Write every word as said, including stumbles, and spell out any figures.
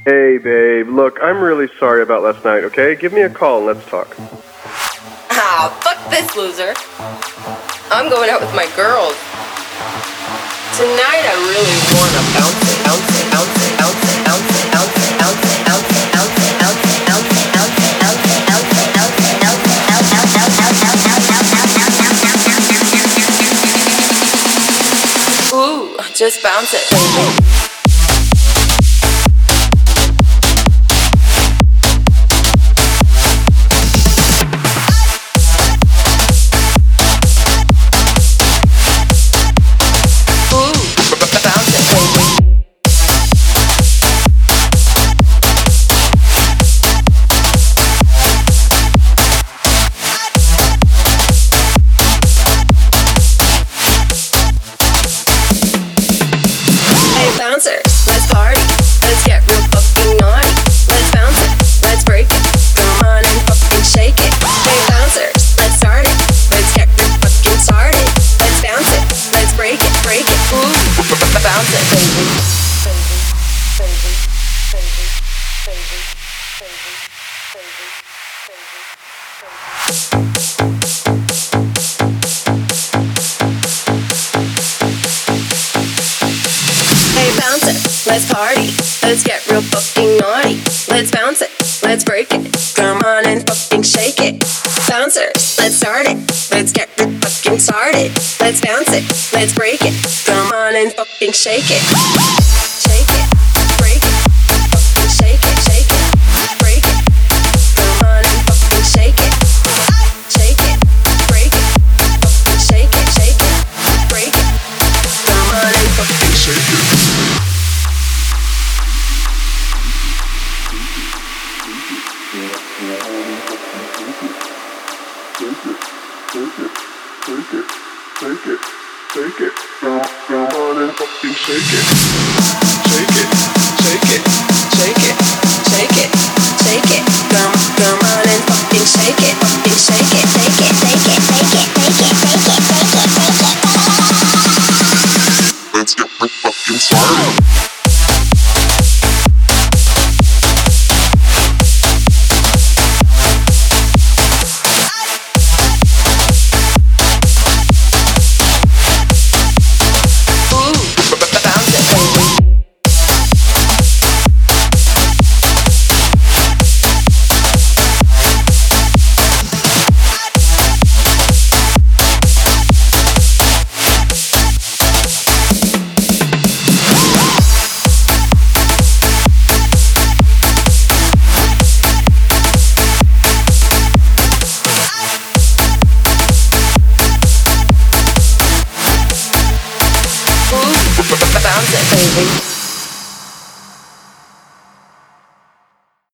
Hey, babe, look, I'm really sorry about last night, okay? Give me a call and let's talk. Ah, fuck this loser. I'm going out with my girls. Tonight I really wanna bounce it, bounce it, bounce it, bounce it, bounce it, bounce it, bounce it, bounce it, bounce it, bounce it, bounce it, bounce it, bounce it, bounce it, bounce it, bounce it, ooh, just bounce it, baby. Bouncers, let's party, let's get real fucking naughty. Let's bounce it, let's break it, come on and fucking shake it. Hey bouncers, let's start it, let's get real fucking started. Let's bounce it, let's break it, break it, ooh, bounce it, baby. Baby, baby, baby, baby, baby, baby, baby. Hey bouncer, let's party, let's get real fucking naughty. Let's bounce it, let's break it, come on and fucking shake it. Bouncers, let's start it, let's get real fucking started. Let's bounce it, let's break it, come on and fucking shake it. Shake it, break it, fucking shake it, shake it, break it, come on and fucking shake it. Shake it, break it, fucking shake it, shake it, break it, come on and fucking shake it. Take it, take it, take it, come, come on and fucking shake it. Shake it, shake it, Shake it, shake it, shake it, come, come on and fucking shake it, fucking shake it, shake it, shake it, shake it, shake it, shake it, shake it, shake it. Let's get real fucking started. Bounce it, baby.